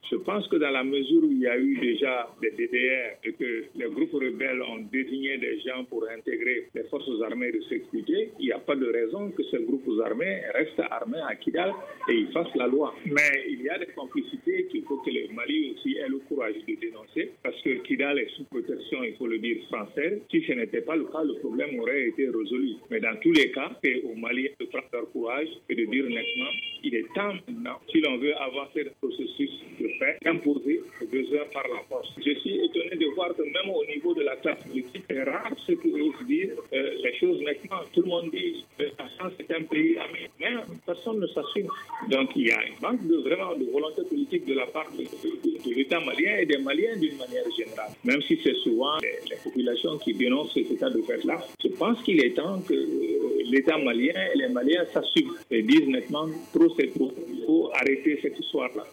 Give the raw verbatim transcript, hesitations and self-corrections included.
Je pense que dans la mesure où il y a eu déjà des D D R et que les groupes rebelles ont désigné des gens pour intégrer les forces armées de sécurité, il n'y a pas de raison que ces groupes armés restent armés à Kidal et ils fassent la loi. Mais il y a des complicités qu'il faut que le Mali aussi ait le courage de dénoncer parce que Kidal est sous protection, il faut le dire, française. Si ce n'était pas le cas, le problème aurait été résolu. Mais dans tous les cas, c'est aux Maliens de prendre leur courage et de dire nettement, il est temps maintenant, si l'on veut avancer le processus de paix, d'imposer les besoins par la force. Je suis étonné de voir que même au niveau de la classe politique, c'est rare ceux qui osent dire euh, les choses nettement. Tout le monde dit que la France est un pays ami, mais personne ne s'assume. Donc il y a une manque de, vraiment de volonté politique de la part de, de, de l'État malien et des Maliens d'une manière générale. Même si c'est souvent les, les populations qui dénoncent cet état de fait-là, je pense qu'il est temps que euh, l'État malien et les Maliens s'assument et disent nettement trop c'est trop. Il faut arrêter cette histoire-là.